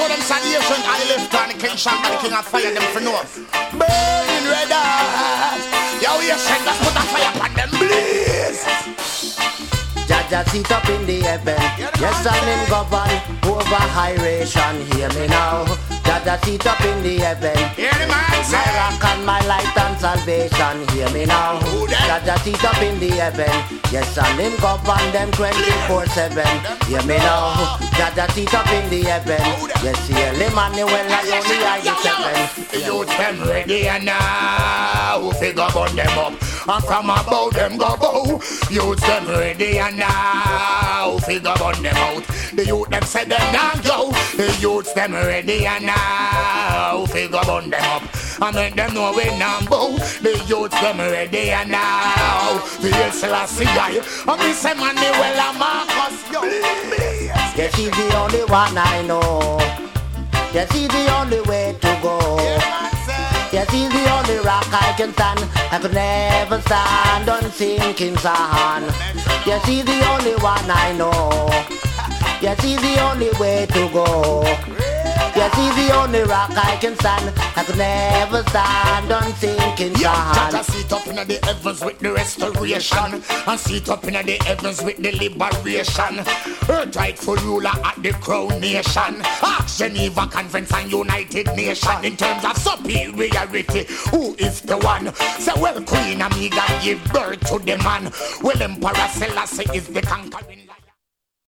know them sanitation, I lift on the king shot, the king of fire, them for know. Burning red heart. Yo, you send us put a fire upon them, please. Jaja sit up in the heaven. Yes, I'm in govern over high ration. Hear me now. Jaja sit up in the heaven. Hear the man say. My rock and my light and salvation. Hear me now. Jaja sit up in the heaven. Yes, I'm in govern them 24/7. Hear me now. Jaja sit up in the heaven. Yes, hear Emmanuel and only I the seven. You them ready and now figure burn them up. And from above them go bow. Youth them ready and now figure burn them out. The youth them say them not go. The youths them ready and now figure burn them up. And make them know we not bow. The youths them ready and now feel Selassie guy. And me say Manuel and Marcus. Yes, he's the only one I know. Yes, he's the only way to go. Yes, he's the only rock I can stand. I could never stand on sinking sand. Yes, he's the only one I know. Yes, he's the only way to go. Yes, he's the only rock I can stand. I could never stand on sinking sand. Jaja sit up in the heavens with the restoration, and sit up in the heavens with the liberation. Earth rightful ruler at the crown nation. Geneva Conference and United Nations. In terms of superiority, who is the one? Say, well, Queen Amiga give birth to the man. Well, Emperor Selassie is the conquering.